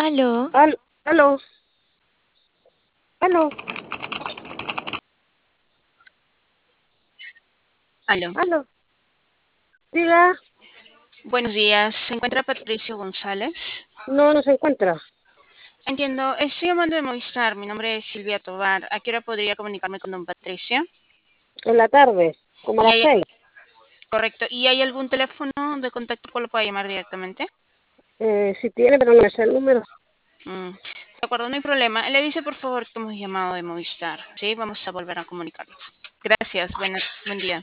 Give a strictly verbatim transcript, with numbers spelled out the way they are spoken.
Aló, Al, aló, aló, aló. aló. Diga, Buenos días. ¿Se encuentra Patricio González? no, no se encuentra. Entiendo. Estoy llamando de Movistar. Mi nombre es Silvia Tobar. ¿A qué hora podría comunicarme con don Patricio? En la tarde, como a ¿Y las hay, seis. correcto. ¿Y hay algún teléfono de contacto que lo pueda llamar directamente? Eh, si tiene, pero no me sé el número. Mm, De acuerdo, no hay problema. Le dice por favor que hemos llamado de Movistar. Sí, vamos a volver a comunicarnos. Gracias. Buena- buen día.